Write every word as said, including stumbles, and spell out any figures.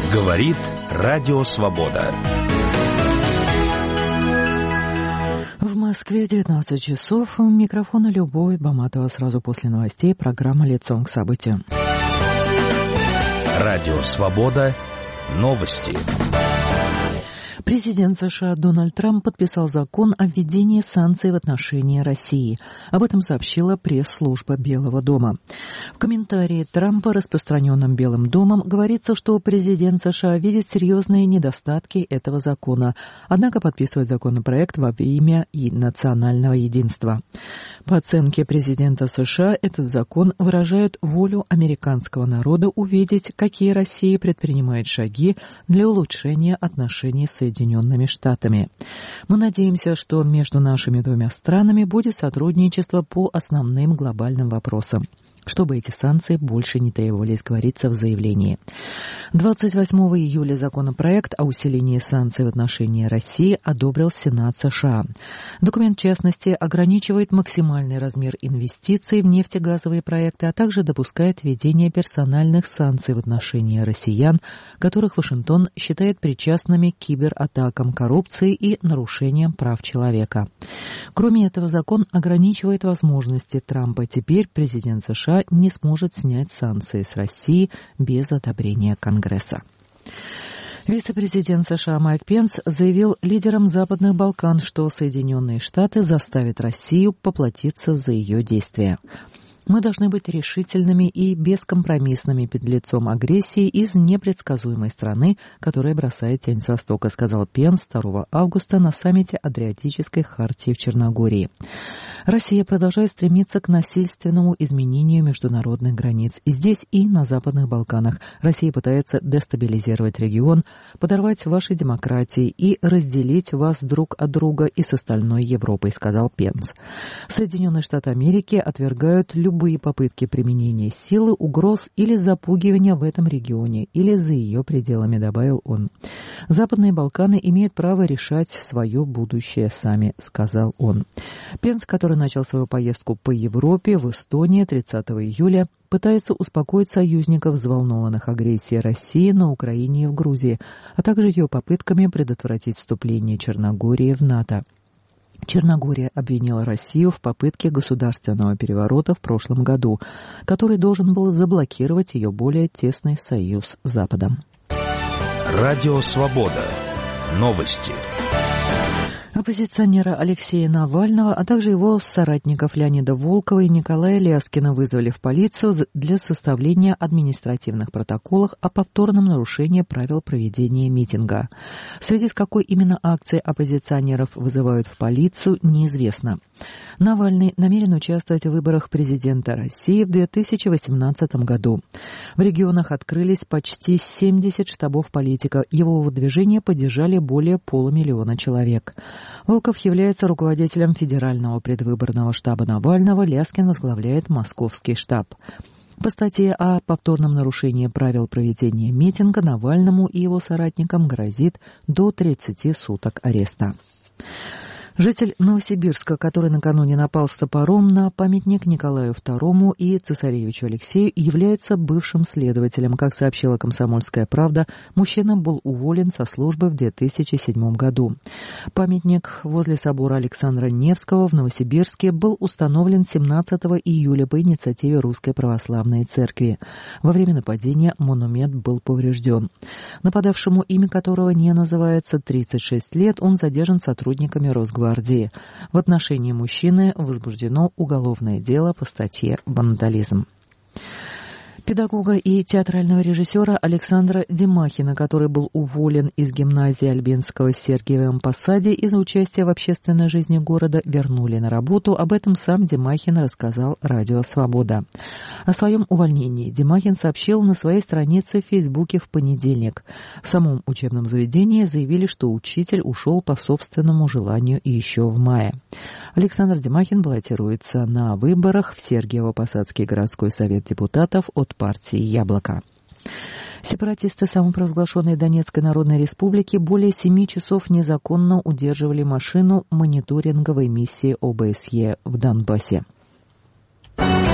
Говорит Радио Свобода. В Москве девятнадцать часов. У микрофона Любовь Баматова. Сразу после новостей программа «Лицом к событию». Радио Свобода. Новости. Президент США Дональд Трамп подписал закон о введении санкций в отношении России. Об этом сообщила пресс-служба Белого дома. В комментарии Трампа, распространенном Белым домом, говорится, что президент США видит серьезные недостатки этого закона, однако подписывает законопроект во имя и национального единства. По оценке президента США, этот закон выражает волю американского народа увидеть, какие Россия предпринимает шаги для улучшения отношений с Соединенными Штатами. Мы надеемся, что между нашими двумя странами будет сотрудничество по основным глобальным вопросам, чтобы эти санкции больше не требовались, говорится в заявлении. двадцать восьмого июля законопроект о усилении санкций в отношении России одобрил Сенат США. Документ, в частности, ограничивает максимальный размер инвестиций в нефтегазовые проекты, а также допускает введение персональных санкций в отношении россиян, которых Вашингтон считает причастными к кибератакам, коррупции и нарушениям прав человека. Кроме этого, закон ограничивает возможности Трампа. Теперь президент США не сможет снять санкции с России без одобрения Конгресса. Вице-президент США Майк Пенс заявил лидерам Западных Балкан, что Соединенные Штаты заставят Россию поплатиться за ее действия. Мы должны быть решительными и бескомпромиссными перед лицом агрессии из непредсказуемой страны, которая бросает тень с востока, сказал Пенс второго августа на саммите Адриатической хартии в Черногории. Россия продолжает стремиться к насильственному изменению международных границ. И здесь, и на Западных Балканах. Россия пытается дестабилизировать регион, подорвать ваши демократии и разделить вас друг от друга и с остальной Европой, сказал Пенс. Соединенные Штаты Америки отвергают любые Любые попытки применения силы, угроз или запугивания в этом регионе или за ее пределами, добавил он. Западные Балканы имеют право решать свое будущее сами, сказал он. Пенс, который начал свою поездку по Европе в Эстонии тридцатого июля, пытается успокоить союзников, взволнованных агрессией России на Украине и в Грузии, а также ее попытками предотвратить вступление Черногории в НАТО. Черногория обвинила Россию в попытке государственного переворота в прошлом году, который должен был заблокировать ее более тесный союз с Западом. Радио Свобода. Новости. Оппозиционера Алексея Навального, а также его соратников Леонида Волкова и Николая Ляскина вызвали в полицию для составления административных протоколов о повторном нарушении правил проведения митинга. В связи с какой именно акцией оппозиционеров вызывают в полицию, неизвестно. Навальный намерен участвовать в выборах президента России в две тысячи восемнадцатом году. В регионах открылись почти семьдесят штабов политика. Его выдвижение поддержали более полумиллиона человек. Волков является руководителем федерального предвыборного штаба Навального, Ляскин возглавляет московский штаб. По статье о повторном нарушении правил проведения митинга Навальному и его соратникам грозит до тридцати суток ареста. Житель Новосибирска, который накануне напал с топором на памятник Николаю второму и цесаревичу Алексею, является бывшим следователем. Как сообщила «Комсомольская правда», мужчина был уволен со службы в две тысячи седьмом году. Памятник возле собора Александра Невского в Новосибирске был установлен семнадцатого июля по инициативе Русской Православной Церкви. Во время нападения монумент был поврежден. Нападавшему, имя которого не называется, тридцать шесть лет, он задержан сотрудниками Росгвардии. В отношении мужчины возбуждено уголовное дело по статье «Вандализм». Педагога и театрального режиссера Александра Демахина, который был уволен из гимназии Альбинского в Сергиевом Посаде из-за участия в общественной жизни города, вернули на работу. Об этом сам Демахин рассказал Радио Свобода. О своем увольнении Демахин сообщил на своей странице в Фейсбуке в понедельник. В самом учебном заведении заявили, что учитель ушел по собственному желанию еще в мае. Александр Демахин баллотируется на выборах в Сергиево-Посадский городской совет депутатов от партии «Яблоко». Сепаратисты самопровозглашенной Донецкой Народной Республики более семи часов незаконно удерживали машину мониторинговой миссии ОБСЕ в Донбассе.